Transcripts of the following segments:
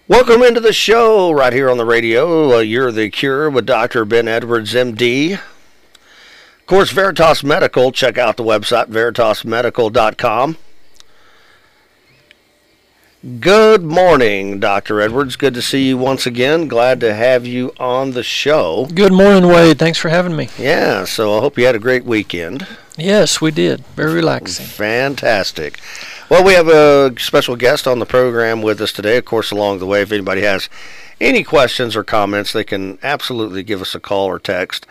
Welcome into the show right here on the radio. You're the Cure with Dr. Ben Edwards, MD. Of course, Veritas Medical. Check out the website, veritasmedical.com. Good morning, Dr. Edwards. Good to see you once again. Glad to have you on the show. Good morning, Wade. Thanks for having me. Yeah, so I hope you had a great weekend. Yes, we did. Very relaxing. Fantastic. Well, we have a special guest on the program with us today. Of course, along the way, if anybody has any questions or comments, they can absolutely give us a call or text,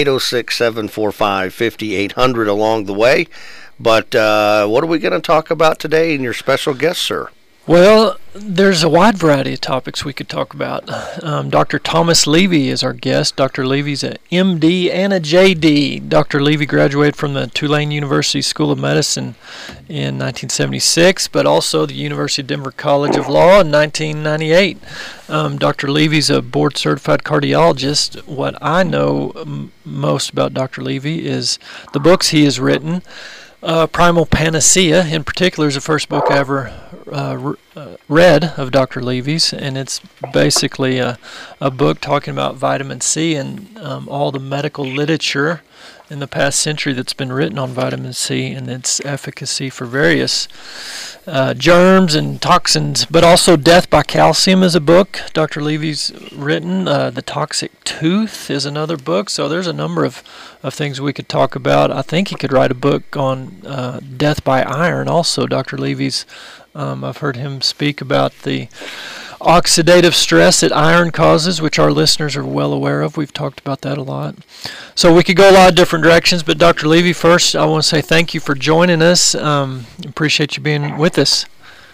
806-745-5800 along the way. But what are we going to talk about today and your special guest, sir? Well, there's a wide variety of topics we could talk about. Dr. Thomas Levy is our guest. Dr. Levy's an MD and a JD. Dr. Levy graduated from the Tulane University School of Medicine in 1976, but also the University of Denver College of Law in 1998. Dr. Levy's a board-certified cardiologist. What I know most about Dr. Levy is the books he has written. Primal Panacea, in particular, is the first book I ever read of Dr. Levy's, and it's basically a book talking about vitamin C and all the medical literature in the past century that's been written on vitamin C and its efficacy for various germs and toxins, but also Death by Calcium is a book Dr. Levy's written. The Toxic Tooth is another book. So there's a number of things we could talk about. I think he could write a book on death by iron also. Dr. Levy's, I've heard him speak about the oxidative stress that iron causes, which our listeners are well aware of. We've talked about that a lot. So we could go a lot of different directions, but Dr. Levy, first, I want to say thank you for joining us. Appreciate you being with us.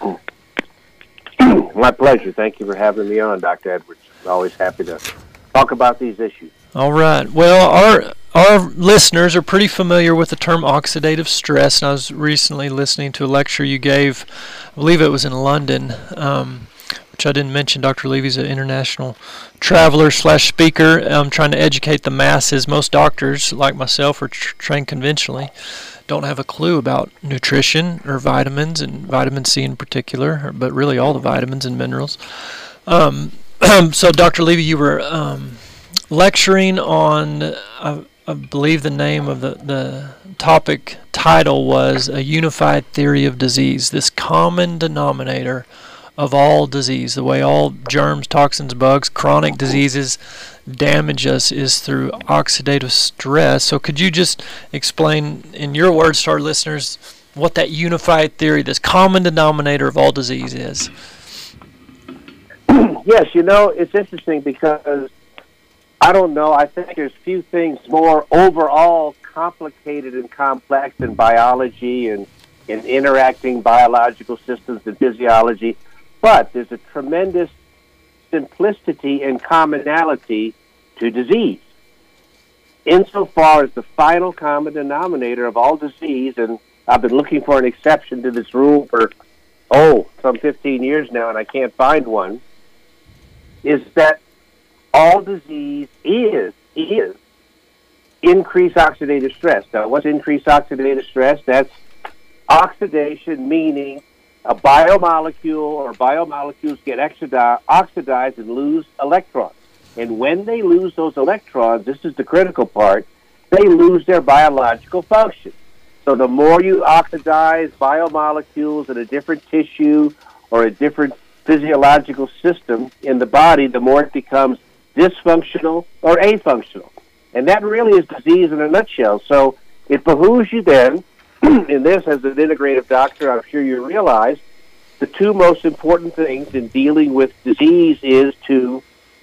My pleasure. Thank you for having me on, Dr. Edwards. Always happy to talk about these issues. All right. Well, our listeners are pretty familiar with the term oxidative stress, and I was recently listening to a lecture you gave, I believe it was in London, which I didn't mention. Dr. Levy's an international traveler/speaker. Trying to educate the masses. Most doctors, like myself, are trained conventionally, don't have a clue about nutrition or vitamins, and vitamin C in particular, but really all the vitamins and minerals. So, Dr. Levy, you were lecturing on, I believe the name of the topic title was A Unified Theory of Disease, this common denominator of all disease, the way all germs, toxins, bugs, chronic diseases damage us is through oxidative stress. So could you just explain in your words to our listeners what that unified theory, this common denominator of all disease is? Yes, it's interesting because I don't know, I think there's few things more overall complicated and complex in biology and in interacting biological systems and physiology. But there's a tremendous simplicity and commonality to disease. Insofar as the final common denominator of all disease, and I've been looking for an exception to this rule for, some 15 years now, and I can't find one, is that all disease is increased oxidative stress. Now, what's increased oxidative stress? That's oxidation, meaning a biomolecule or biomolecules get oxidized and lose electrons. And when they lose those electrons, this is the critical part, they lose their biological function. So the more you oxidize biomolecules in a different tissue or a different physiological system in the body, the more it becomes dysfunctional or afunctional. And that really is disease in a nutshell. So it behooves you then, in this, as an integrative doctor, I'm sure you realize, the two most important things in dealing with disease is to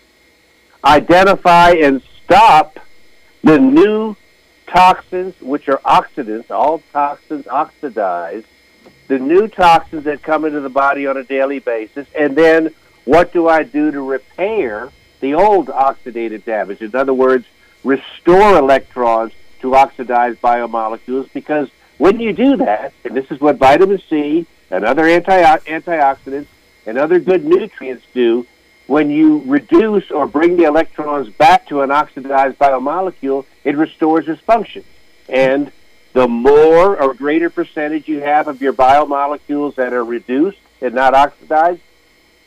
identify and stop the new toxins, which are oxidants. All toxins oxidize. The new toxins that come into the body on a daily basis. And then what do I do to repair the old oxidative damage? In other words, restore electrons to oxidized biomolecules, because when you do that, and this is what vitamin C and other antioxidants and other good nutrients do, when you reduce or bring the electrons back to an oxidized biomolecule, it restores its function. And the more or greater percentage you have of your biomolecules that are reduced and not oxidized,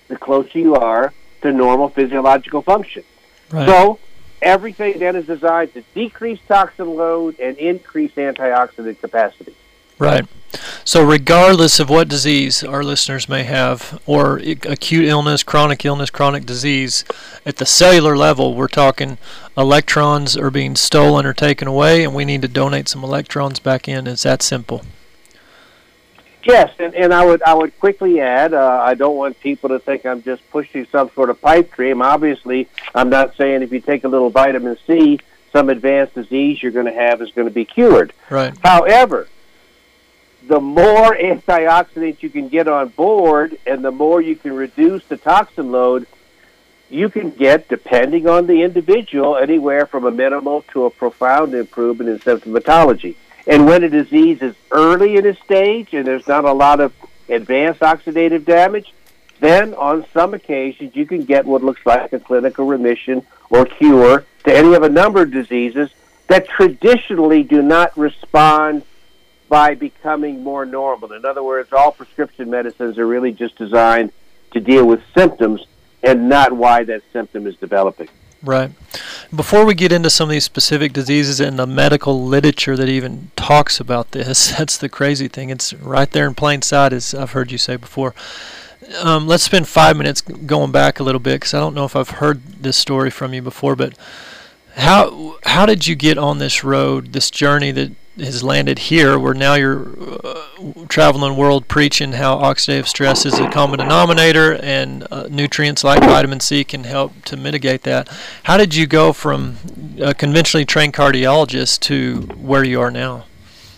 the closer you are to normal physiological function. Right. So everything then is designed to decrease toxin load and increase antioxidant capacity. Right. So regardless of what disease our listeners may have, or acute illness, chronic disease, at the cellular level, we're talking electrons are being stolen or taken away, and we need to donate some electrons back in. It's that simple. Yes, and I would quickly add, I don't want people to think I'm just pushing some sort of pipe dream. Obviously, I'm not saying if you take a little vitamin C, some advanced disease you're going to have is going to be cured. Right. However, the more antioxidants you can get on board and the more you can reduce the toxin load, you can get, depending on the individual, anywhere from a minimal to a profound improvement in symptomatology. And when a disease is early in its stage and there's not a lot of advanced oxidative damage, then on some occasions you can get what looks like a clinical remission or cure to any of a number of diseases that traditionally do not respond by becoming more normal. In other words, all prescription medicines are really just designed to deal with symptoms and not why that symptom is developing. Right. Before we get into some of these specific diseases and the medical literature that even talks about this, that's the crazy thing. It's right there in plain sight, as I've heard you say before. Let's spend 5 minutes going back a little bit, because I don't know if I've heard this story from you before, but how did you get on this road, this journey that has landed here, where now you're traveling the world preaching how oxidative stress is a common denominator and nutrients like vitamin C can help to mitigate that? How did you go from a conventionally trained cardiologist to where you are now?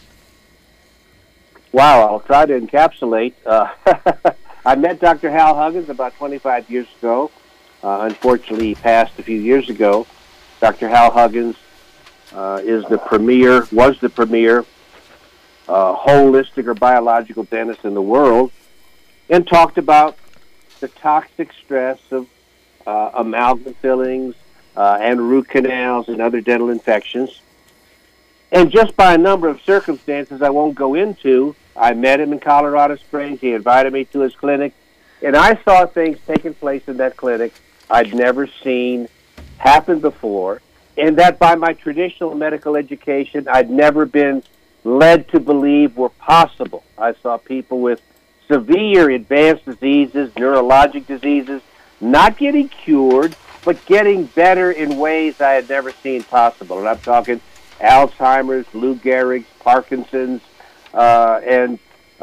Wow, I'll try to encapsulate. I met Dr. Hal Huggins about 25 years ago. Unfortunately, he passed a few years ago. Dr. Hal Huggins was the premier holistic or biological dentist in the world, and talked about the toxic stress of amalgam fillings and root canals and other dental infections. And just by a number of circumstances I won't go into, I met him in Colorado Springs. He invited me to his clinic, and I saw things taking place in that clinic I'd never seen happen before, and that by my traditional medical education I'd never been led to believe were possible. I saw people with severe advanced diseases, neurologic diseases, not getting cured, but getting better in ways I had never seen possible. And I'm talking Alzheimer's, Lou Gehrig's, Parkinson's, and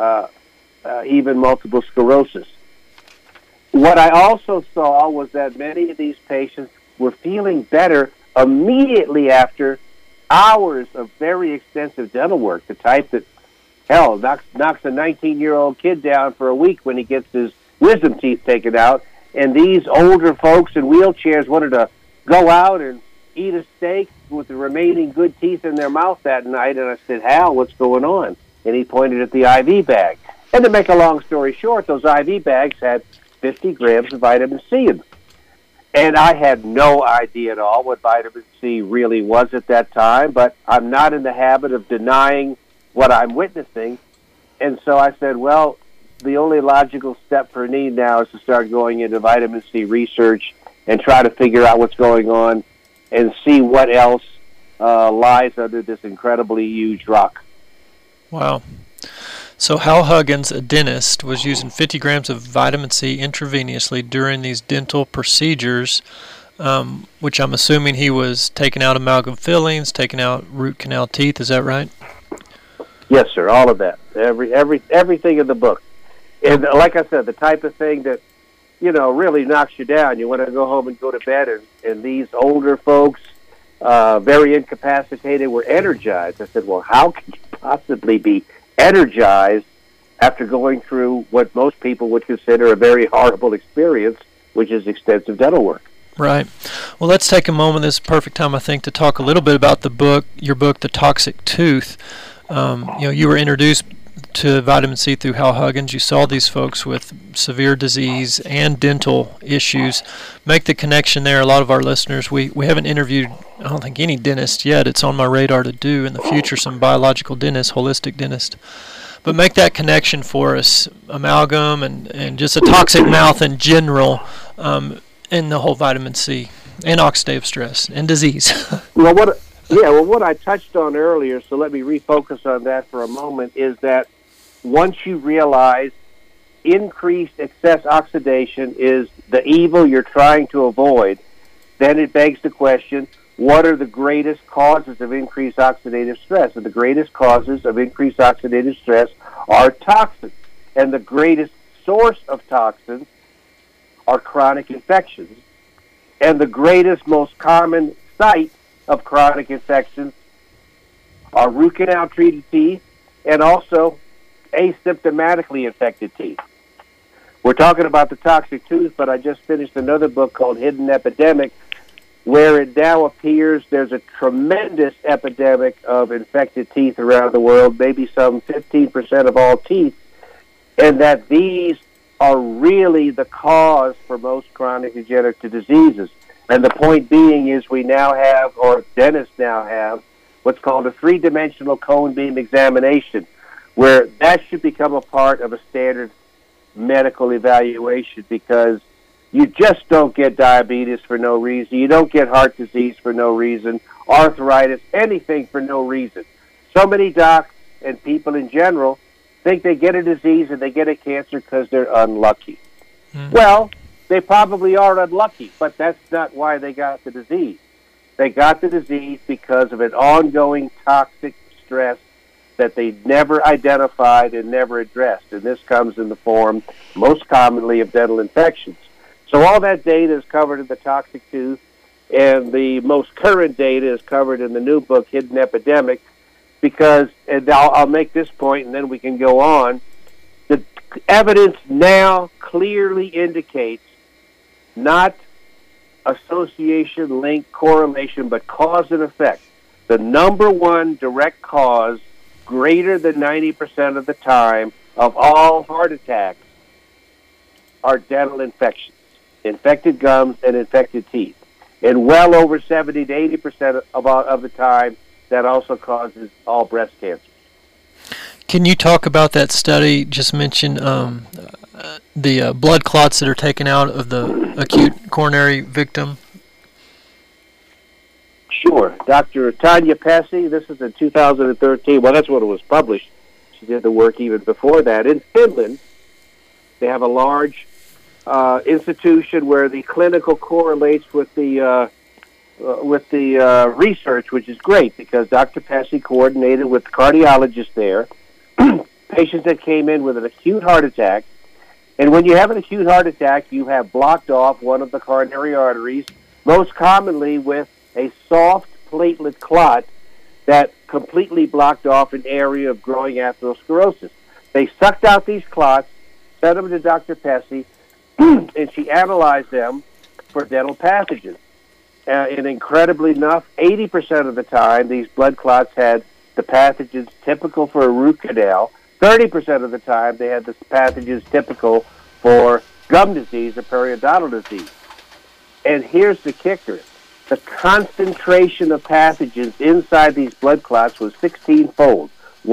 even multiple sclerosis. What I also saw was that many of these patients were feeling better immediately after hours of very extensive dental work, the type that, hell, knocks a 19-year-old kid down for a week when he gets his wisdom teeth taken out. And these older folks in wheelchairs wanted to go out and eat a steak with the remaining good teeth in their mouth that night. And I said, Hal, what's going on? And he pointed at the IV bag. And to make a long story short, those IV bags had 50 grams of vitamin C in them. And I had no idea at all what vitamin C really was at that time, but I'm not in the habit of denying what I'm witnessing. And so I said, well, the only logical step for me now is to start going into vitamin C research and try to figure out what's going on and see what else lies under this incredibly huge rock. Wow. So Hal Huggins, a dentist, was using 50 grams of vitamin C intravenously during these dental procedures, which I'm assuming he was taking out amalgam fillings, taking out root canal teeth. Is that right? Yes, sir. All of that. Everything in the book. And like I said, the type of thing that, really knocks you down. You want to go home and go to bed, and these older folks, very incapacitated, were energized. I said, well, how can you possibly be energized after going through what most people would consider a very horrible experience, which is extensive dental work? Right. Well, let's take a moment. This is a perfect time, I think, to talk a little bit about your book, The Toxic Tooth. You were introduced to vitamin C through Hal Huggins. You saw these folks with severe disease and dental issues. Make the connection there. A lot of our listeners, we haven't interviewed, I don't think, any dentist yet. It's on my radar to do in the future, some biological dentists, holistic dentists. But make that connection for us, amalgam and just a toxic mouth in general, and the whole vitamin C and oxidative stress and disease. Well, what I touched on earlier, so let me refocus on that for a moment, is that once you realize increased excess oxidation is the evil you're trying to avoid, then it begs the question, what are the greatest causes of increased oxidative stress? And the greatest causes of increased oxidative stress are toxins. And the greatest source of toxins are chronic infections. And the greatest, most common site of chronic infections are root canal treated teeth and also asymptomatically infected teeth. We're talking about the toxic tooth, but I just finished another book called Hidden Epidemic, where it now appears there's a tremendous epidemic of infected teeth around the world, maybe some 15% of all teeth, and that these are really the cause for most chronic degenerative diseases. And the point being is we now have, or dentists now have, what's called a three-dimensional cone beam examination, where that should become a part of a standard medical evaluation, because you just don't get diabetes for no reason. You don't get heart disease for no reason, arthritis, anything for no reason. So many docs and people in general think they get a disease and they get a cancer because they're unlucky. Well, they probably are unlucky, but that's not why they got the disease. They got the disease because of an ongoing toxic stress that they never identified and never addressed. And this comes in the form, most commonly, of dental infections. So all that data is covered in the toxic tooth, and the most current data is covered in the new book, Hidden Epidemic, because, and I'll make this point and then we can go on, the evidence now clearly indicates not association, link, correlation, but cause and effect. The number one direct cause, greater than 90% of the time, of all heart attacks are dental infections. Infected gums and infected teeth. And well over 70 to 80% of the time, that also causes all breast cancers. Can you talk about that study? Just mentioned the blood clots that are taken out of the acute coronary victim. Sure. Dr. Tanya Pesci, this is in 2013. Well, that's when it was published. She did the work even before that. In Finland, they have a large institution where the clinical correlates with the research, which is great because Dr. Pesci coordinated with cardiologists there, patients that came in with an acute heart attack. And when you have an acute heart attack, you have blocked off one of the coronary arteries, most commonly with a soft platelet clot that completely blocked off an area of growing atherosclerosis. They sucked out these clots, sent them to Dr. Pesci, and she analyzed them for dental pathogens. And incredibly enough, 80% of the time, these blood clots had the pathogens typical for a root canal. 30% of the time, they had the pathogens typical for gum disease or periodontal disease. And here's the kicker. The concentration of pathogens inside these blood clots was 16-fold,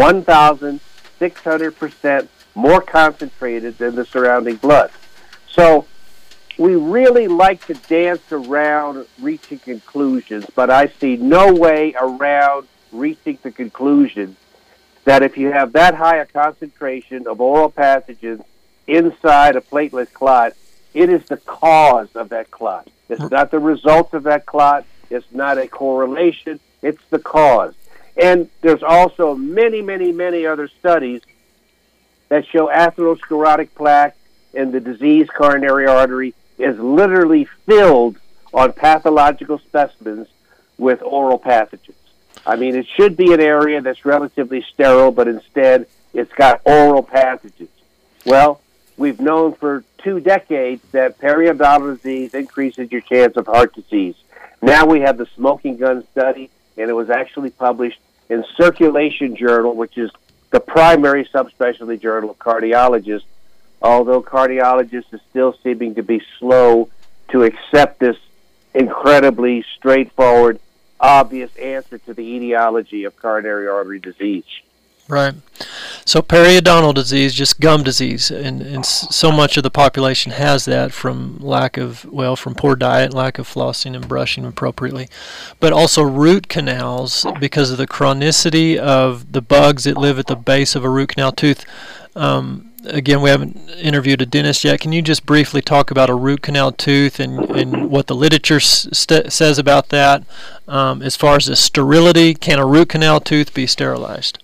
1,600% more concentrated than the surrounding blood. So we really like to dance around reaching conclusions, but I see no way around reaching the conclusion that if you have that high a concentration of oral pathogens inside a platelet clot, it is the cause of that clot. It's not the result of that clot. It's not a correlation. It's the cause. And there's also many, many, many other studies that show atherosclerotic plaque in the diseased coronary artery is literally filled on pathological specimens with oral pathogens. I mean, it should be an area that's relatively sterile, but instead it's got oral pathogens. Well, we've known for 2 decades that periodontal disease increases your chance of heart disease. Now we have the smoking gun study, and it was actually published in Circulation Journal, which is the primary subspecialty journal of cardiologists, although cardiologists are still seeming to be slow to accept this incredibly straightforward, obvious answer to the etiology of coronary artery disease. Right. So periodontal disease, just gum disease, and so much of the population has that from from poor diet, lack of flossing and brushing appropriately, but also root canals because of the chronicity of the bugs that live at the base of a root canal tooth. Again, we haven't interviewed a dentist yet. Can you just briefly talk about a root canal tooth and what the literature says about that? As far as the sterility, can a root canal tooth be sterilized?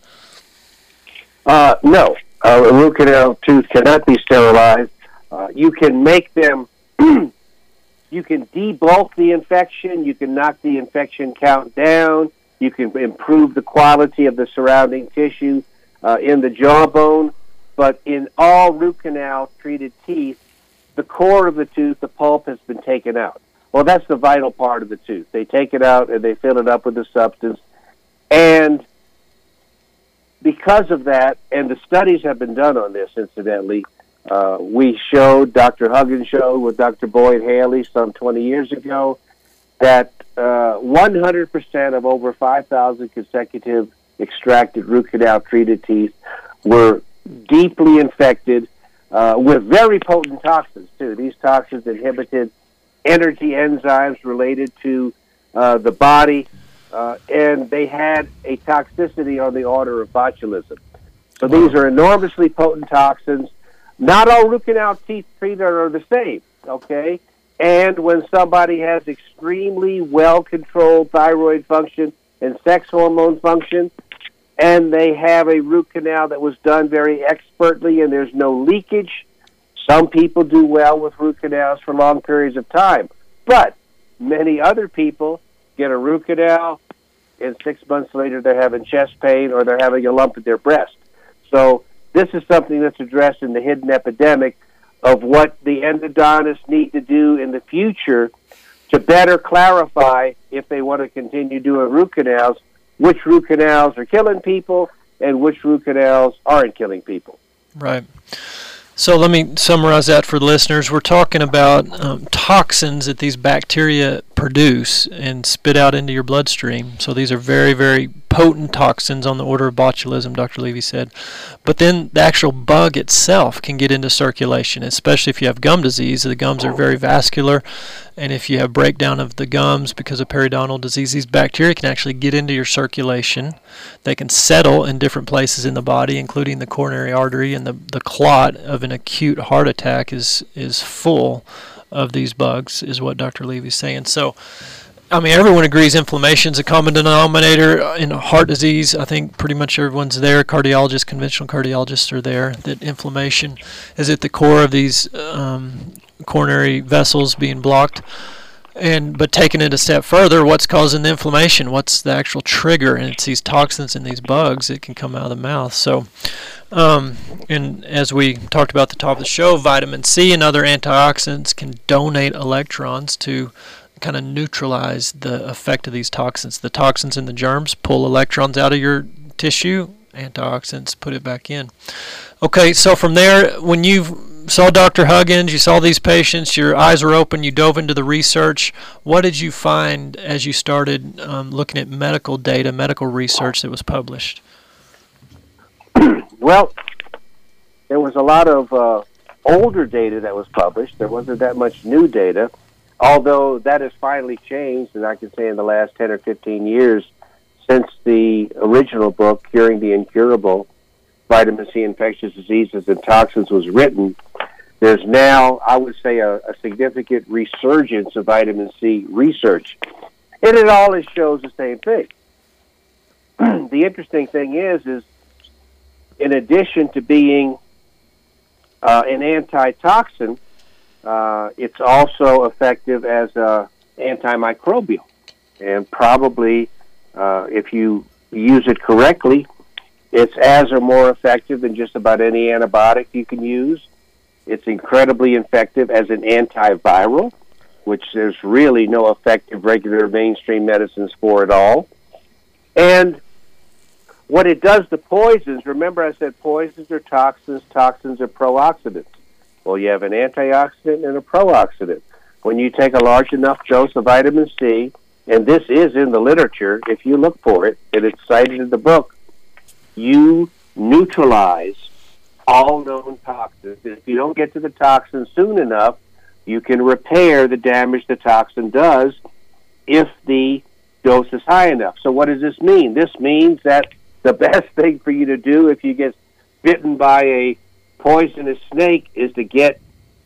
No. A root canal tooth cannot be sterilized. You can make them, you can debulk the infection, you can knock the infection count down, you can improve the quality of the surrounding tissue in the jawbone. But in all root canal treated teeth, the core of the tooth, the pulp, has been taken out. Well, that's the vital part of the tooth. They take it out and they fill it up with the substance. And because of that, and the studies have been done on this, incidentally, we showed, Dr. Huggins showed with Dr. Boyd Haley some 20 years ago, that 100% of over 5,000 consecutive extracted root canal treated teeth were deeply infected with very potent toxins, too. These toxins inhibited energy enzymes related to the body, and they had a toxicity on the order of botulism. So these are enormously potent toxins. Not all root canal teeth treated are the same, okay? And when somebody has extremely well-controlled thyroid function and sex hormone function, and they have a root canal that was done very expertly and there's no leakage, some people do well with root canals for long periods of time. But many other people get a root canal, and 6 months later they're having chest pain or they're having a lump in their breast. So this is something that's addressed in the hidden epidemic of what the endodontists need to do in the future to better clarify, if they want to continue doing root canals, which root canals are killing people and which root canals aren't killing people. Right. So let me summarize that for the listeners. We're talking about toxins that these bacteria produce and spit out into your bloodstream. So these are very, very potent toxins on the order of botulism, Dr. Levy said. But then the actual bug itself can get into circulation, especially if you have gum disease. The gums are very vascular, and if you have breakdown of the gums because of periodontal disease, these bacteria can actually get into your circulation. They can settle in different places in the body, including the coronary artery, and the clot of an acute heart attack is full of these bugs, is what Dr. Levy's saying. So, I mean, everyone agrees inflammation is a common denominator in heart disease. I think pretty much everyone's there. Cardiologists, conventional cardiologists are there, that inflammation is at the core of these coronary vessels being blocked. But taking it a step further, what's causing the inflammation? What's the actual trigger? And it's these toxins and these bugs that can come out of the mouth. So, and as we talked about at the top of the show, vitamin C and other antioxidants can donate electrons to kind of neutralize the effect of these toxins. The toxins and the germs pull electrons out of your tissue. Antioxidants put it back in. Okay, so from there, when you saw Dr. Huggins, you saw these patients, your eyes were open, you dove into the research. What did you find as you started looking at medical data, medical research that was published? Well, there was a lot of older data that was published. There wasn't that much new data, although that has finally changed, and I can say in the last 10 or 15 years since the original book, Curing the Incurable, Vitamin C Infectious Diseases and Toxins, was written, there's now, I would say, a significant resurgence of vitamin C research. And it always shows the same thing. The interesting thing is in addition to being an antitoxin, it's also effective as an antimicrobial. And probably, if you use it correctly, it's as or more effective than just about any antibiotic you can use. It's incredibly effective as an antiviral, which there's really no effective regular mainstream medicines for at all. And what it does to poisons, remember I said poisons are toxins, toxins are pro-oxidants. Well, you have an antioxidant and a pro-oxidant. When you take a large enough dose of vitamin C, and this is in the literature, if you look for it, and it's cited in the book, you neutralize all known toxins. And if you don't get to the toxin soon enough, you can repair the damage the toxin does if the dose is high enough. So what does this mean? This means that the best thing for you to do if you get bitten by a poisonous snake is to get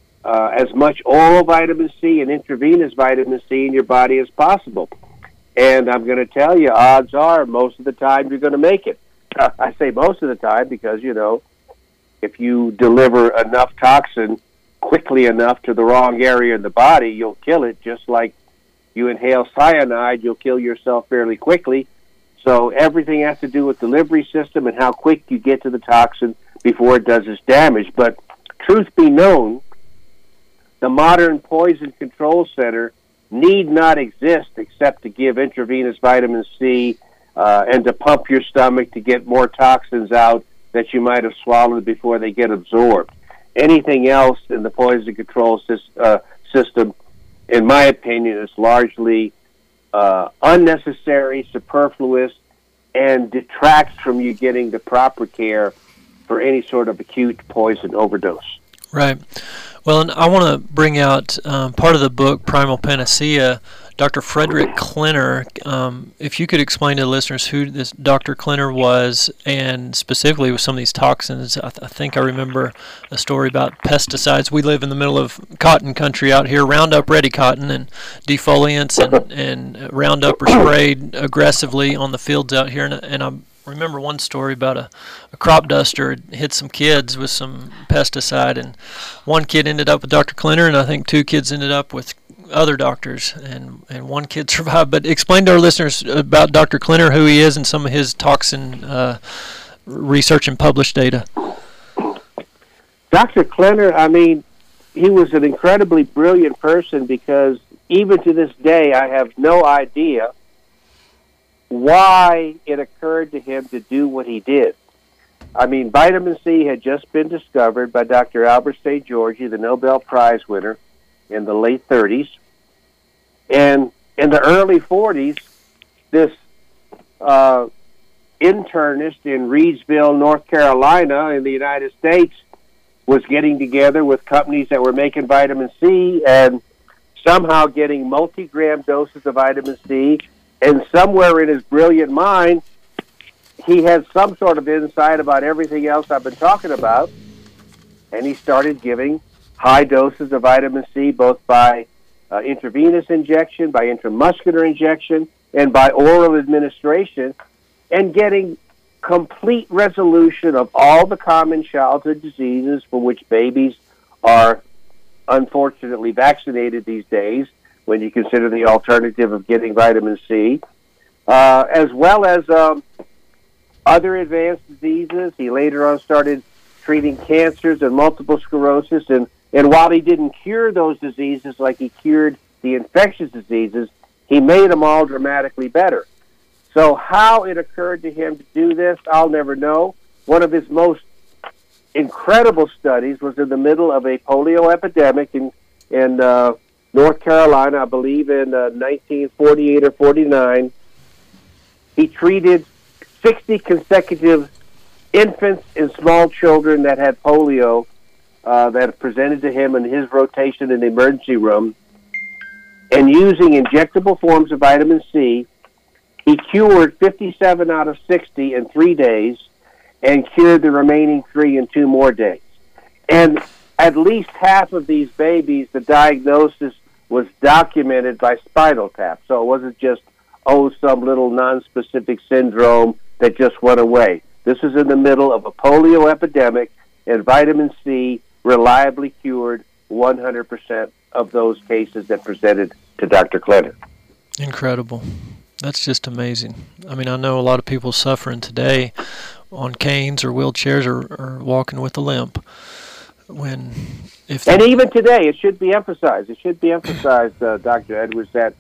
as much oral vitamin C and intravenous vitamin C in your body as possible. And I'm going to tell you, odds are most of the time you're going to make it. I say most of the time because, you know, if you deliver enough toxin quickly enough to the wrong area in the body, you'll kill it. Just like you inhale cyanide, you'll kill yourself fairly quickly. So everything has to do with delivery system and how quick you get to the toxin before it does its damage. But truth be known, the modern poison control center need not exist except to give intravenous vitamin C and to pump your stomach to get more toxins out that you might have swallowed before they get absorbed. Anything else in the poison control system, in my opinion, is largely unnecessary, superfluous, and detracts from you getting the proper care for any sort of acute poison overdose. Right. Well, and I want to bring out part of the book, Primal Panacea, Dr. Frederick Klenner. If you could explain to the listeners who this Dr. Klenner was, and specifically with some of these toxins. I think I remember a story about pesticides. We live in the middle of cotton country out here, Roundup Ready cotton, and defoliants and Roundup are sprayed aggressively on the fields out here. And I remember one story about a crop duster hit some kids with some pesticide, and one kid ended up with Dr. Klenner, and I think two kids ended up with other doctors, and one kid survived. But explain to our listeners about Dr. Klenner, who he is, and some of his toxin research and published data. Dr. Klenner, I mean, he was an incredibly brilliant person because even to this day I have no idea why it occurred to him to do what he did. I mean, vitamin C had just been discovered by Dr. Albert St. George, the Nobel Prize winner, in the late 30s. And in the early 40s, this internist in Reidsville, North Carolina, in the United States, was getting together with companies that were making vitamin C and somehow getting multi-gram doses of vitamin C. And somewhere in his brilliant mind, he had some sort of insight about everything else I've been talking about, and he started giving high doses of vitamin C, both by intravenous injection, by intramuscular injection, and by oral administration, and getting complete resolution of all the common childhood diseases for which babies are unfortunately vaccinated these days, when you consider the alternative of getting vitamin C, as well as other advanced diseases. He later on started treating cancers and multiple sclerosis, and while he didn't cure those diseases like he cured the infectious diseases, he made them all dramatically better. So how it occurred to him to do this, I'll never know. One of his most incredible studies was in the middle of a polio epidemic in North Carolina, I believe in 1948 or 49. He treated 60 consecutive infants and small children that had polio that presented to him in his rotation in the emergency room. And using injectable forms of vitamin C, he cured 57 out of 60 in 3 days and cured the remaining 3 in 2 more days. And at least half of these babies, the diagnosis was documented by Spinal Tap. So it wasn't just, some little non-specific syndrome that just went away. This is in the middle of a polio epidemic, and vitamin C reliably cured 100% of those cases that presented to Dr. Klenner. Incredible. That's just amazing. I mean, I know a lot of people suffering today on canes or wheelchairs or walking with a limp. And even today, it should be emphasized. Dr. Edwards, that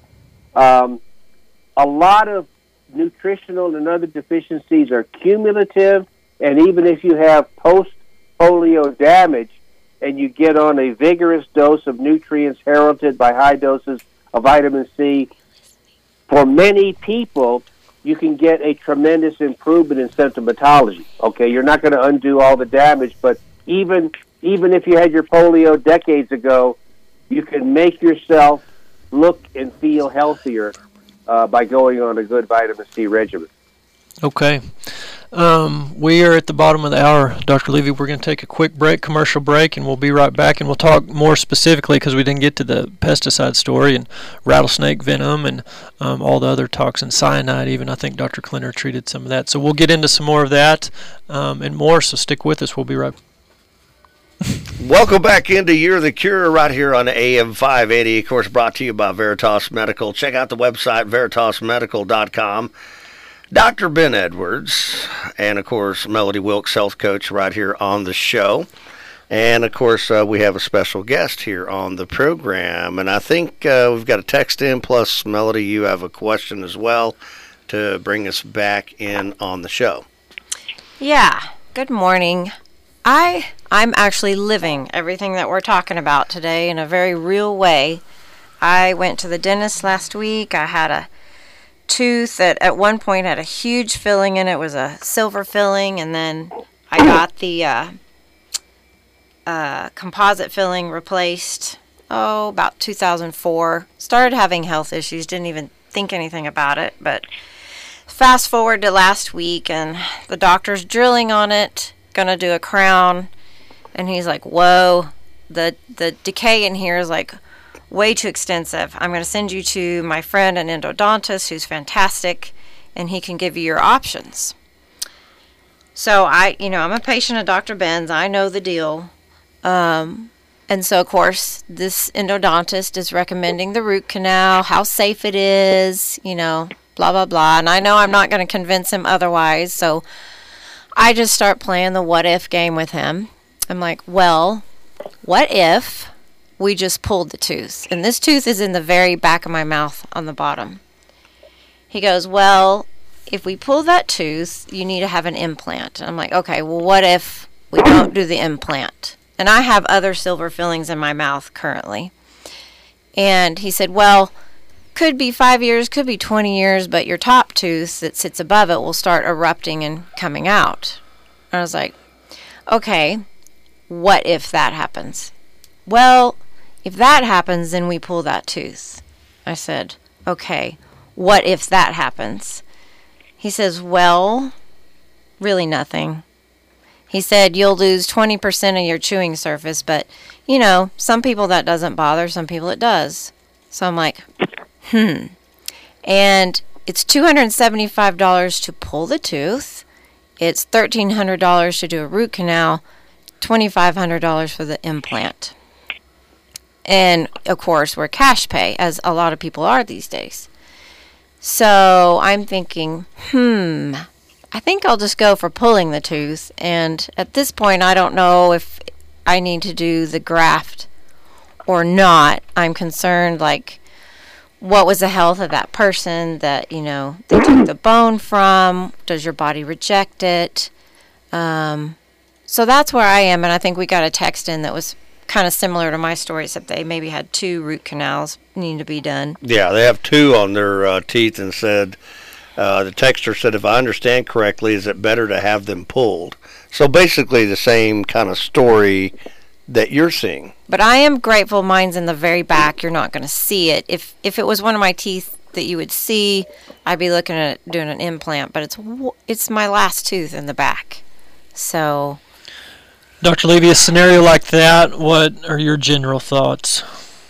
a lot of nutritional and other deficiencies are cumulative, and even if you have post-polio damage and you get on a vigorous dose of nutrients heralded by high doses of vitamin C, for many people, you can get a tremendous improvement in symptomatology. Okay, you're not going to undo all the damage, but even if you had your polio decades ago, you can make yourself look and feel healthier by going on a good vitamin C regimen. Okay. We are at the bottom of the hour, Dr. Levy. We're going to take a quick break, commercial break, and we'll be right back. And we'll talk more specifically because we didn't get to the pesticide story and rattlesnake venom and all the other toxins, cyanide even. I think Dr. Klenner treated some of that. So we'll get into some more of that and more, so stick with us. We'll be right back. Welcome back into You're the Cure right here on AM 580. Of course, brought to you by Veritas Medical. Check out the website, veritasmedical.com. Dr. Ben Edwards, and of course, Melody Wilkes, health coach, right here on the show. And of course, we have a special guest here on the program. And I think we've got a text in, plus, Melody, you have a question as well to bring us back in on the show. Yeah, good morning. I'm actually living everything that we're talking about today in a very real way. I went to the dentist last week. I had a tooth that at one point had a huge filling in it. It was a silver filling, and then I got the composite filling replaced, about 2004. Started having health issues, didn't even think anything about it, but fast forward to last week, and the doctor's drilling on it, gonna do a crown, and he's like, whoa, the decay in here is like way too extensive. I'm going to send you to my friend, an endodontist who's fantastic, and he can give you your options. So I'm a patient of Dr. Ben's. I know the deal. And so, of course, this endodontist is recommending the root canal, how safe it is, blah, blah, blah. And I know I'm not going to convince him otherwise, so I just start playing the what-if game with him. I'm like, well, what if we just pulled the tooth? And this tooth is in the very back of my mouth on the bottom. He goes, well, if we pull that tooth, you need to have an implant. And I'm like, okay, well, what if we don't do the implant? And I have other silver fillings in my mouth currently. And he said, well, could be 5 years, could be 20 years, but your top tooth that sits above it will start erupting and coming out. And I was like, okay, what if that happens? Well, if that happens, then we pull that tooth. I said, okay, what if that happens? He says, well, really nothing. He said, you'll lose 20% of your chewing surface, but, some people that doesn't bother, some people it does. So I'm like, And it's $275 to pull the tooth. It's $1,300 to do a root canal, $2,500 for the implant. And, of course, we're cash pay, as a lot of people are these days. So I'm thinking, I think I'll just go for pulling the tooth. And at this point, I don't know if I need to do the graft or not. I'm concerned, what was the health of that person that, they took the bone from? Does your body reject it? So that's where I am, and I think we got a text in that was kind of similar to my story, except they maybe had 2 root canals needing to be done. Yeah, they have 2 on their teeth, and said, the texter said, if I understand correctly, is it better to have them pulled? So basically the same kind of story that you're seeing. But I am grateful mine's in the very back. You're not going to see it. If it was one of my teeth that you would see, I'd be looking at doing an implant, but it's my last tooth in the back. So, Dr. Levy, a scenario like that, what are your general thoughts?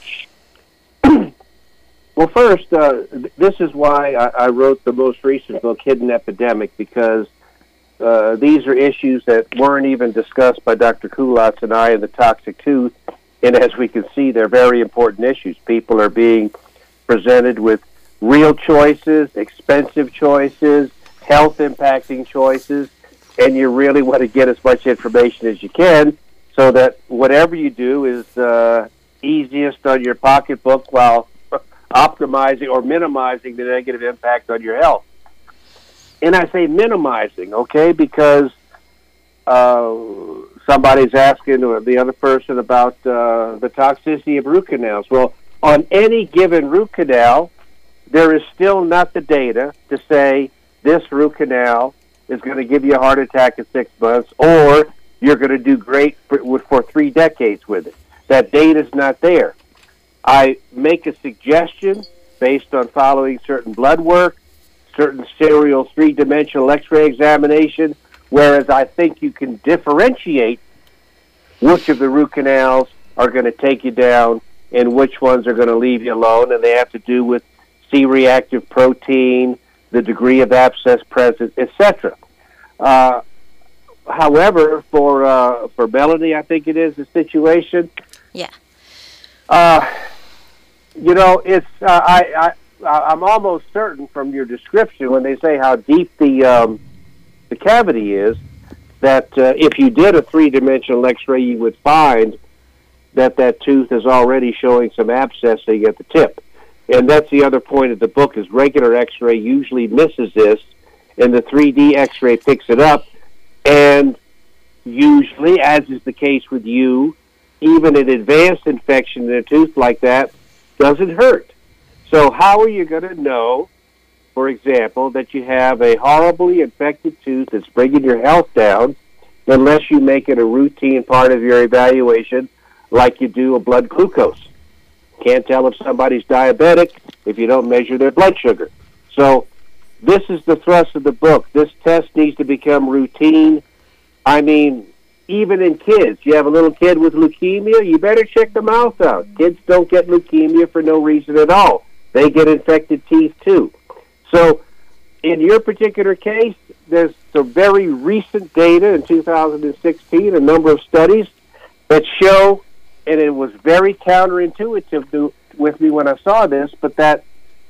Well, first, this is why I wrote the most recent book, Hidden Epidemic, because these are issues that weren't even discussed by Dr. Kulatz and I in the toxic tooth. And as we can see, they're very important issues. People are being presented with real choices, expensive choices, health-impacting choices, and you really want to get as much information as you can so that whatever you do is easiest on your pocketbook while optimizing or minimizing the negative impact on your health. And I say minimizing, okay, because somebody's asking the other person about the toxicity of root canals. Well, on any given root canal, there is still not the data to say this root canal is going to give you a heart attack in 6 months, or you're going to do great for 3 decades with it. That data's not there. I make a suggestion based on following certain blood work, certain serial 3-dimensional X-ray examination, whereas I think you can differentiate which of the root canals are going to take you down and which ones are going to leave you alone, and they have to do with C-reactive protein, the degree of abscess present, etc. However, for Melanie, I think it is the situation. Yeah. It's I'm almost certain from your description when they say how deep the cavity is, that if you did a 3-dimensional X-ray, you would find that tooth is already showing some abscessing at the tip. And that's the other point of the book, is regular X-ray usually misses this, and the 3D X-ray picks it up, and usually, as is the case with you, even an advanced infection in a tooth like that doesn't hurt. So how are you going to know, for example, that you have a horribly infected tooth that's bringing your health down unless you make it a routine part of your evaluation like you do a blood glucose? Can't tell if somebody's diabetic if you don't measure their blood sugar. So this is the thrust of the book. This test needs to become routine. I mean, even in kids, you have a little kid with leukemia, you better check the mouth out. Kids don't get leukemia for no reason at all. They get infected teeth too. So in your particular case, there's some very recent data in 2016, a number of studies that show, and it was very counterintuitive with me when I saw this, but that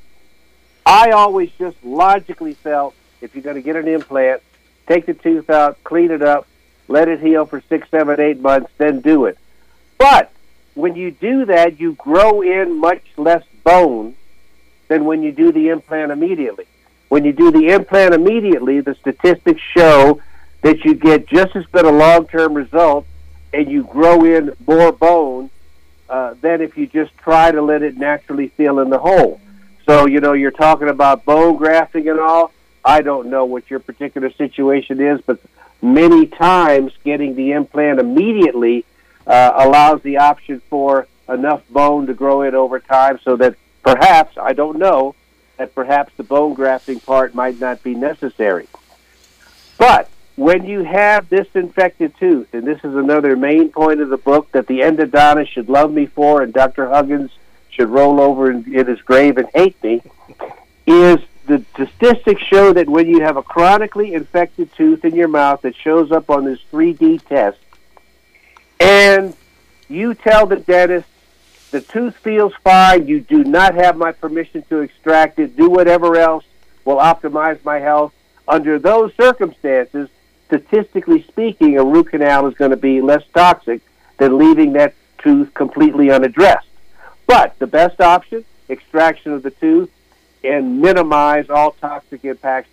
I always just logically felt if you're going to get an implant, take the tooth out, clean it up, let it heal for 6, 7, 8 months, then do it. But when you do that, you grow in much less bone than when you do the implant immediately. When you do the implant immediately, the statistics show that you get just as good a long-term result and you grow in more bone than if you just try to let it naturally fill in the hole. So, you're talking about bone grafting and all. I don't know what your particular situation is, but many times getting the implant immediately allows the option for enough bone to grow in over time so that perhaps, I don't know, that perhaps the bone grafting part might not be necessary. But when you have this infected tooth, and this is another main point of the book that the endodontist should love me for and Dr. Huggins should roll over in his grave and hate me, is the statistics show that when you have a chronically infected tooth in your mouth that shows up on this 3D test, and you tell the dentist, the tooth feels fine, you do not have my permission to extract it, do whatever else will optimize my health. Under those circumstances, statistically speaking, a root canal is going to be less toxic than leaving that tooth completely unaddressed. But the best option, extraction of the tooth, and minimize all toxic impact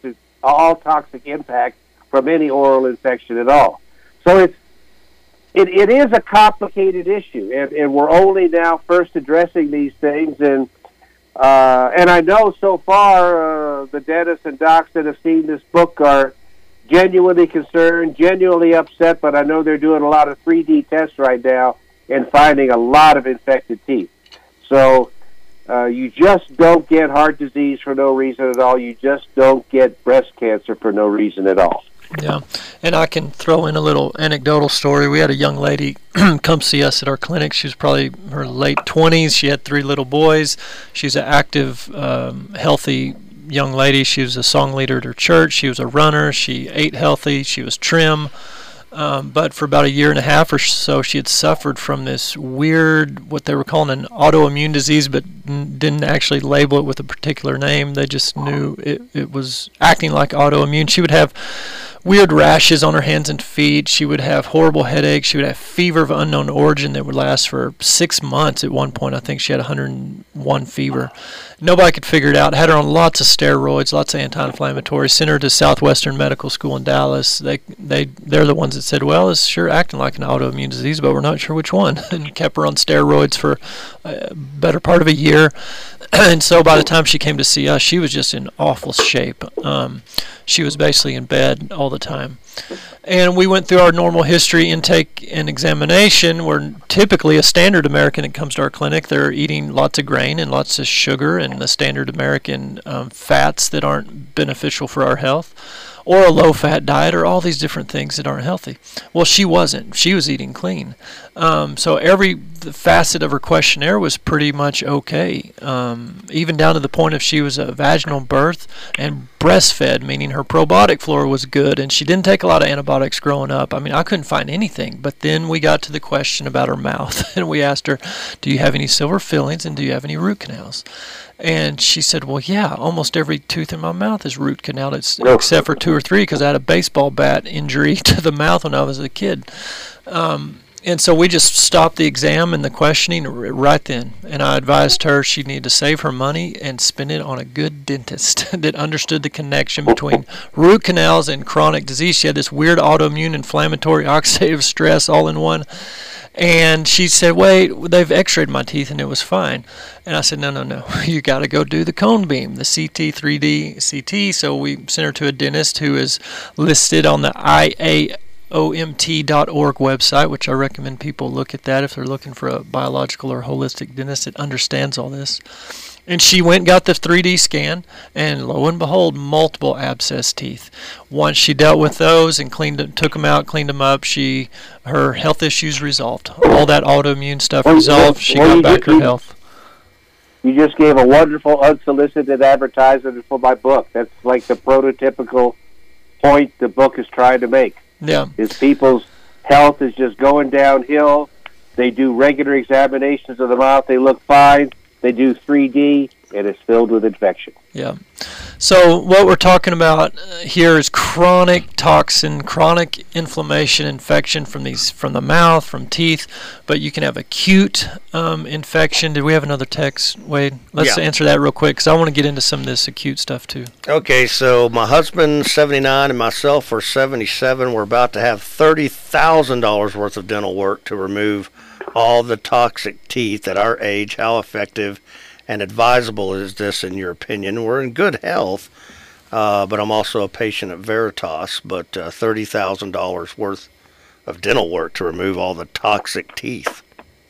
from any oral infection at all. So it is a complicated issue, and we're only now first addressing these things. And I know so far the dentists and docs that have seen this book are genuinely concerned, genuinely upset, but I know they're doing a lot of 3D tests right now and finding a lot of infected teeth. So you just don't get heart disease for no reason at all. You just don't get breast cancer for no reason at all. Yeah, and I can throw in a little anecdotal story. We had a young lady come see us at our clinic. She was probably in her late 20s. She had 3 little boys. She's an active, healthy young lady. She was a song leader at her church. She was a runner. She ate healthy. She was trim. But for about a year and a half or so, she had suffered from this weird, what they were calling an autoimmune disease, but didn't actually label it with a particular name. They just knew it was acting like autoimmune. She would have weird rashes on her hands and feet. She would have horrible headaches. She would have fever of unknown origin that would last for 6 months. At one point, I think she had 101 fever. Nobody could figure it out. Had her on lots of steroids, lots of anti-inflammatories. Sent her to Southwestern Medical School in Dallas. They're the ones that said, well, it's sure acting like an autoimmune disease, but we're not sure which one. And kept her on steroids for a better part of a year. And so by the time she came to see us, she was just in awful shape. She was basically in bed all the time. And we went through our normal history, intake, and examination, where typically a standard American that comes to our clinic, they're eating lots of grain and lots of sugar and the standard American fats that aren't beneficial for our health, or a low-fat diet, or all these different things that aren't healthy. Well, she wasn't. She was eating clean. So every facet of her questionnaire was pretty much okay, even down to the point of she was a vaginal birth and breastfed, meaning her probiotic flora was good, and she didn't take a lot of antibiotics growing up. I mean, I couldn't find anything. But then we got to the question about her mouth, and we asked her, do you have any silver fillings, and do you have any root canals? And she said, well, yeah, almost every tooth in my mouth is root canal, except for 2 or 3, because I had a baseball bat injury to the mouth when I was a kid. And so we just stopped the exam and the questioning right then. And I advised her she needed to save her money and spend it on a good dentist that understood the connection between root canals and chronic disease. She had this weird autoimmune inflammatory oxidative stress all in one. And she said, wait, they've x-rayed my teeth and it was fine. And I said, no, you got to go do the cone beam, the CT, 3D CT. So we sent her to a dentist who is listed on the IAOMT.org website, which I recommend people look at that if they're looking for a biological or holistic dentist that understands all this. And she went and got the 3D scan, and lo and behold, multiple abscess teeth. Once she dealt with those and took them out, cleaned them up, her health issues resolved. All that autoimmune stuff resolved. She got back her health. You just gave a wonderful unsolicited advertisement for my book. That's like the prototypical point the book is trying to make. Yeah. Is people's health is just going downhill. They do regular examinations of the mouth. They look fine. They do 3D, and it's filled with infection. Yeah. So what we're talking about here is chronic toxin, chronic inflammation, infection from the mouth, from teeth. But you can have acute infection. Did we have another text, Wade? Let's answer that real quick, because I want to get into some of this acute stuff too. Okay, so my husband's 79 and myself are 77. We're about to have $30,000 worth of dental work to remove all the toxic teeth at our age. How effective and advisable is this in your opinion? We're in good health, but I'm also a patient at Veritas, but $30,000 worth of dental work to remove all the toxic teeth.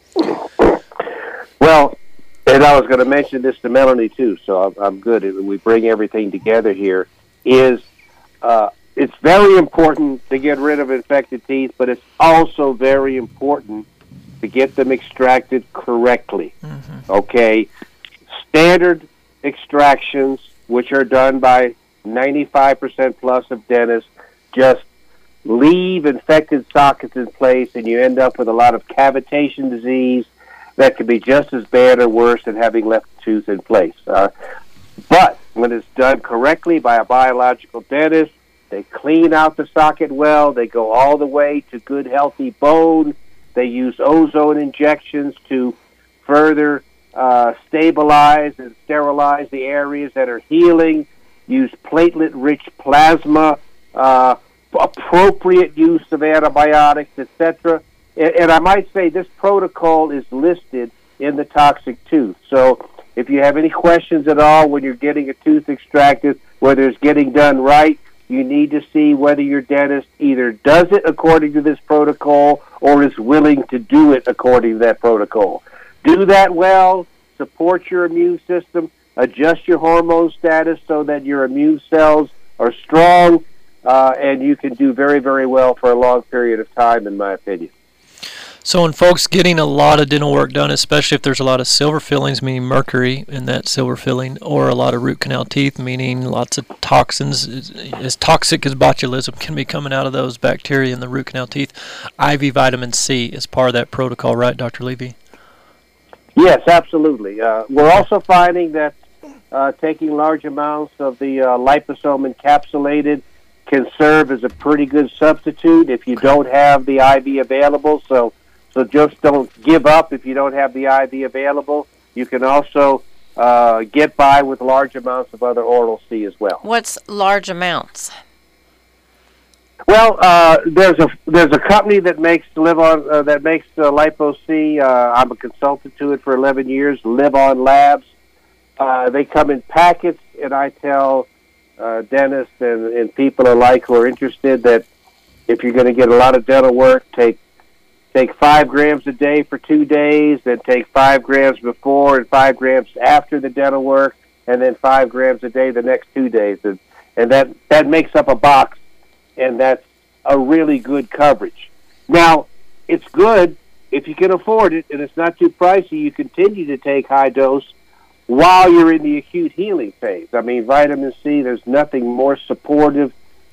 Well, and I was going to mention this to Melanie too, so I'm good. We bring everything together here. It's very important to get rid of infected teeth, but it's also very important to get them extracted correctly. Mm-hmm. Okay? Standard extractions, which are done by 95% plus of dentists, just leave infected sockets in place, and you end up with a lot of cavitation disease that can be just as bad or worse than having left the tooth in place. But when it's done correctly by a biological dentist, they clean out the socket well, they go all the way to good, healthy bone. They use ozone injections to further stabilize and sterilize the areas that are healing, use platelet-rich plasma, appropriate use of antibiotics, etc. And I might say this protocol is listed in the Toxic Tooth. So if you have any questions at all when you're getting a tooth extracted, whether it's getting done right, you need to see whether your dentist either does it according to this protocol or is willing to do it according to that protocol. Do that well, support your immune system, adjust your hormone status so that your immune cells are strong, and you can do very, very well for a long period of time, in my opinion. So in folks getting a lot of dental work done, especially if there's a lot of silver fillings, meaning mercury in that silver filling, or a lot of root canal teeth, meaning lots of toxins, as toxic as botulism can be coming out of those bacteria in the root canal teeth, IV vitamin C is part of that protocol, right, Dr. Levy? Yes, absolutely. We're also finding that taking large amounts of the liposome encapsulated can serve as a pretty good substitute if you don't have the IV available. So just don't give up if you don't have the IV available. You can also get by with large amounts of other oral C as well. What's large amounts? Well, there's a company that makes Lipo C. I'm a consultant to it for 11 years. Live On Labs. They come in packets, and I tell dentists and people alike who are interested that if you're going to get a lot of dental work, take 5 grams a day for 2 days, then take 5 grams before and 5 grams after the dental work, and then 5 grams a day the next 2 days, and that makes up a box. And that's a really good coverage. Now, it's good if you can afford it, and it's not too pricey. You continue to take high dose while you're in the acute healing phase. I mean, vitamin C, there's nothing more supportive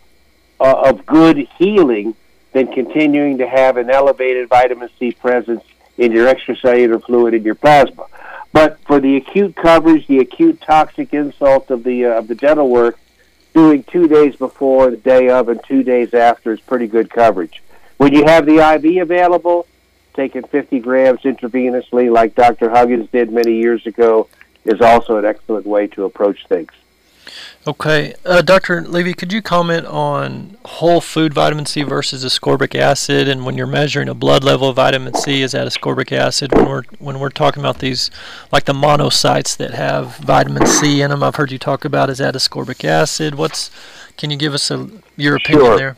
of good healing than continuing to have an elevated vitamin C presence in your extracellular fluid in your plasma. But for the acute coverage, the acute toxic insult of the dental work, doing 2 days before, the day of, and 2 days after is pretty good coverage. When you have the IV available, taking 50 grams intravenously like Dr. Huggins did many years ago is also an excellent way to approach things. Okay. Dr. Levy, could you comment on whole food vitamin C versus ascorbic acid, and when you're measuring a blood level of vitamin C, is that ascorbic acid? When we're talking about these, like the monocytes that have vitamin C in them, I've heard you talk about, is that ascorbic acid? Can you give us your opinion there?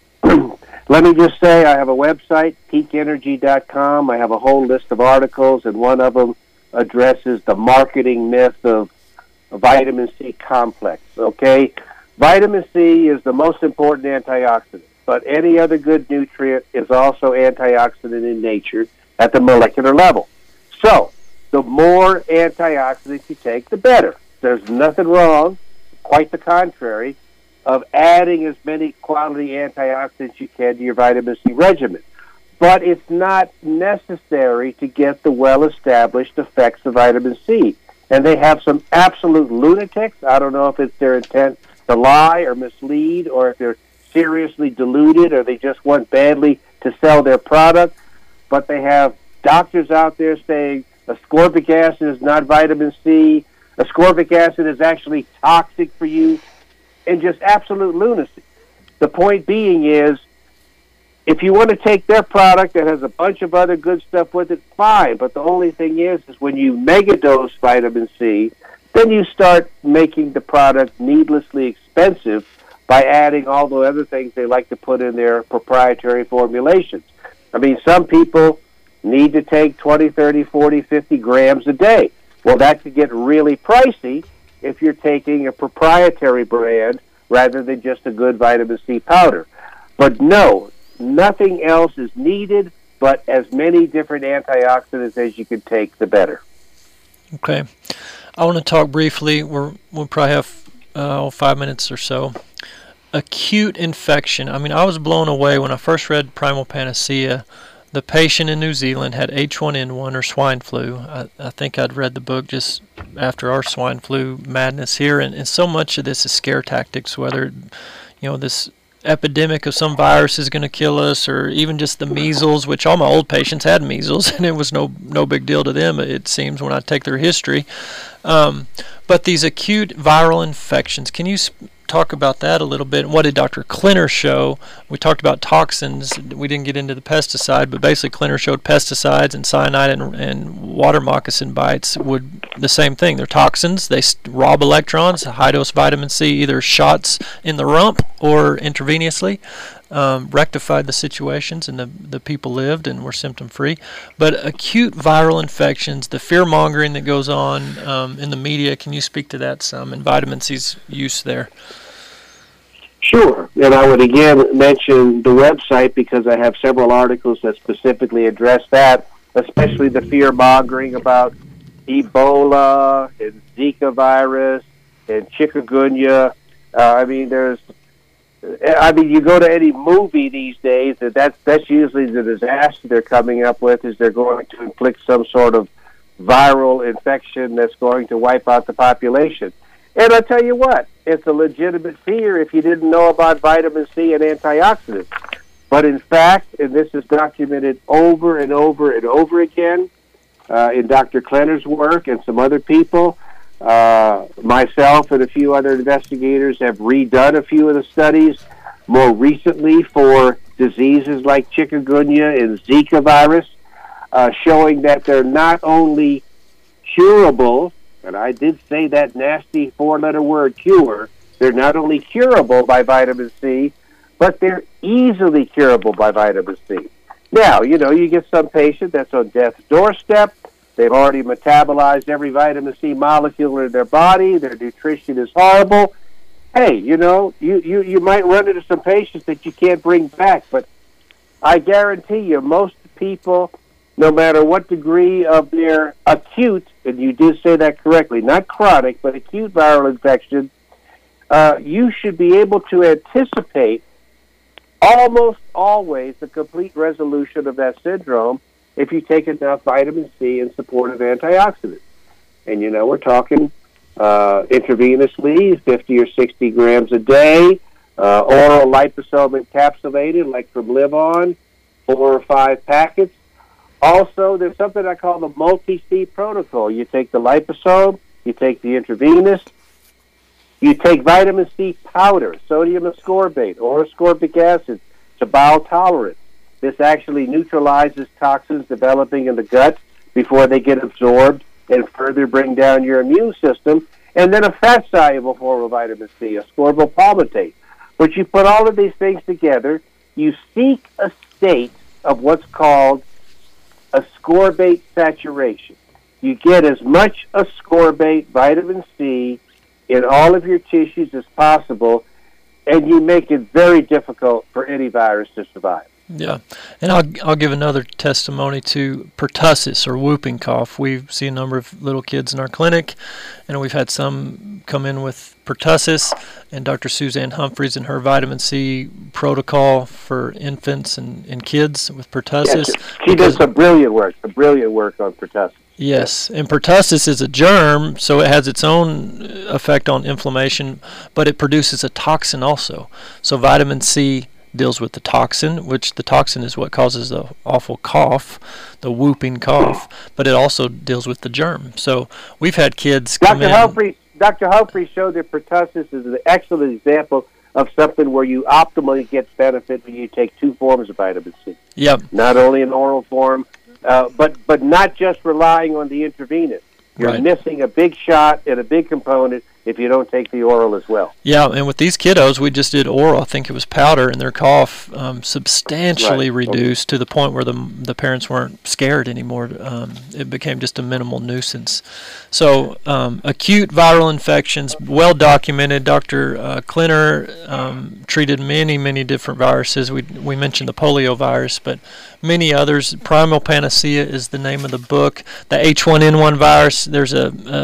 Let me just say I have a website, peakenergy.com. I have a whole list of articles, and one of them addresses the marketing myth of vitamin C complex, okay? Vitamin C is the most important antioxidant, but any other good nutrient is also antioxidant in nature at the molecular level. So, the more antioxidants you take, the better. There's nothing wrong, quite the contrary, of adding as many quality antioxidants you can to your vitamin C regimen. But it's not necessary to get the well-established effects of vitamin C. And they have some absolute lunatics. I don't know if it's their intent to lie or mislead, or if they're seriously deluded, or they just want badly to sell their product. But they have doctors out there saying ascorbic acid is not vitamin C, ascorbic acid is actually toxic for you, and just absolute lunacy. The point being is, if you want to take their product that has a bunch of other good stuff with it, fine. But the only thing is when you megadose vitamin C, then you start making the product needlessly expensive by adding all the other things they like to put in their proprietary formulations. I mean, some people need to take 20, 30, 40, 50 grams a day. Well, that could get really pricey if you're taking a proprietary brand rather than just a good vitamin C powder. But no, nothing else is needed but as many different antioxidants as you can take, the better. Okay. I want to talk briefly, we'll probably have 5 minutes or so. Acute infection. I mean, I was blown away when I first read Primal Panacea. The patient in New Zealand had H1N1 or swine flu. I think I'd read the book just after our swine flu madness here, and so much of this is scare tactics, whether, this epidemic of some virus is going to kill us, or even just the measles, which all my old patients had measles, and it was no big deal to them, it seems, when I take their history. But these acute viral infections, can you talk about that a little bit? What did Dr. Klenner show? We talked about toxins. We didn't get into the pesticide, but basically Klenner showed pesticides and cyanide and water moccasin bites would the same thing. They're toxins. They rob electrons. High-dose vitamin C, either shots in the rump or intravenously, rectified the situations, and the people lived and were symptom-free. But acute viral infections, the fear-mongering that goes on in the media, can you speak to that some, and vitamin C's use there? Sure, and I would again mention the website because I have several articles that specifically address that, especially the fear-mongering about Ebola and Zika virus and chikungunya. You go to any movie these days, that's usually the disaster they're coming up with, is they're going to inflict some sort of viral infection that's going to wipe out the population. And I tell you what, it's a legitimate fear if you didn't know about vitamin C and antioxidants. But in fact, and this is documented over and over and over again in Dr. Klenner's work and some other people, myself and a few other investigators have redone a few of the studies more recently for diseases like chikungunya and Zika virus, showing that they're not only curable, and I did say that nasty four-letter word, cure, they're not only curable by vitamin C, but they're easily curable by vitamin C. Now, you get some patient that's on death's doorstep. They've already metabolized every vitamin C molecule in their body. Their nutrition is horrible. Hey, you might run into some patients that you can't bring back, but I guarantee you most people, no matter what degree of their acute, and you did say that correctly, not chronic, but acute viral infection, you should be able to anticipate almost always the complete resolution of that syndrome if you take enough vitamin C in support of antioxidants. And, we're talking intravenously, 50 or 60 grams a day, oral liposome encapsulated, like from Liv-On, 4 or 5 packets. Also, there's something I call the multi-C protocol. You take the liposome, you take the intravenous, you take vitamin C powder, sodium ascorbate, or ascorbic acid to bowel tolerance. This actually neutralizes toxins developing in the gut before they get absorbed and further bring down your immune system. And then a fat-soluble form of vitamin C, ascorbyl palmitate. But you put all of these things together, you seek a state of what's called ascorbate saturation. You get as much ascorbate, vitamin C, in all of your tissues as possible, and you make it very difficult for any virus to survive. Yeah, and I'll give another testimony to pertussis or whooping cough. We see a number of little kids in our clinic, and we've had some come in with pertussis, and Dr. Suzanne Humphreys and her vitamin C protocol for infants and kids with pertussis. Yes, she does some brilliant work on pertussis. Yes, and pertussis is a germ, so it has its own effect on inflammation, but it produces a toxin also. So vitamin C deals with the toxin, which the toxin is what causes the awful cough, the whooping cough, but it also deals with the germ. So we've had kids come in. Dr. Humphreys showed that pertussis is an excellent example of something where you optimally get benefit when you take 2 forms of vitamin C. Yep. Not only in oral form, but not just relying on the intravenous. You're missing a big shot and a big component if you don't take the oral as well. Yeah, and with these kiddos, we just did oral. I think it was powder, and their cough substantially reduced to the point where the parents weren't scared anymore. It became just a minimal nuisance. So acute viral infections, well documented. Dr. Klenner treated many different viruses. We mentioned the polio virus, but many others. Primal Panacea is the name of the book. The H1N1 virus, there's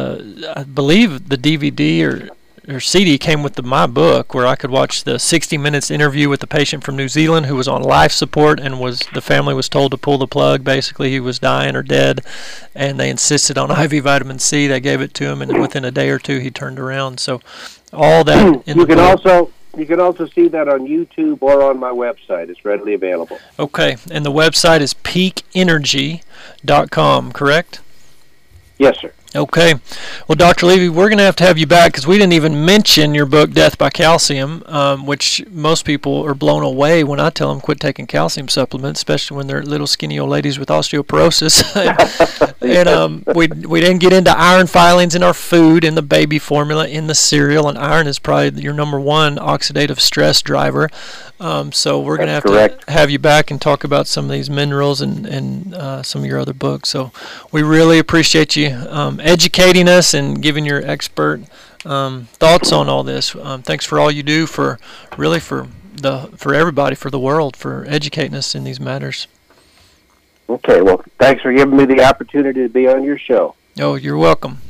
I believe the DVD or CD came with my book, where I could watch the 60 Minutes interview with the patient from New Zealand who was on life support and the family was told to pull the plug. Basically, he was dying or dead, and they insisted on IV vitamin C. They gave it to him, and within a day or two, he turned around. So all that in you can also see that on YouTube or on my website. It's readily available. Okay, and the website is peakenergy.com, correct? Yes, sir. Okay. Well, Dr. Levy, we're going to have you back because we didn't even mention your book, Death by Calcium, which most people are blown away when I tell them quit taking calcium supplements, especially when they're little skinny old ladies with osteoporosis. And we didn't get into iron filings in our food, in the baby formula, in the cereal, and iron is probably your number one oxidative stress driver. So we're going to have you back and talk about some of these minerals and some of your other books. So we really appreciate you educating us and giving your expert thoughts on all this. Thanks for all you do for everybody, for the world, for educating us in these matters. Okay, well, thanks for giving me the opportunity to be on your show. Oh, you're welcome.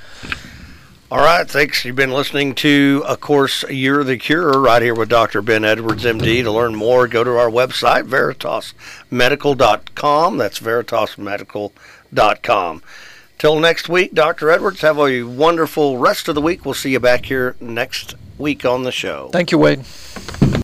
All right, thanks. You've been listening to, of course, You're the Cure, right here with Dr. Ben Edwards, MD. To learn more, go to our website, veritasmedical.com. That's veritasmedical.com. Till next week, Dr. Edwards, have a wonderful rest of the week. We'll see you back here next week on the show. Thank you, Wade.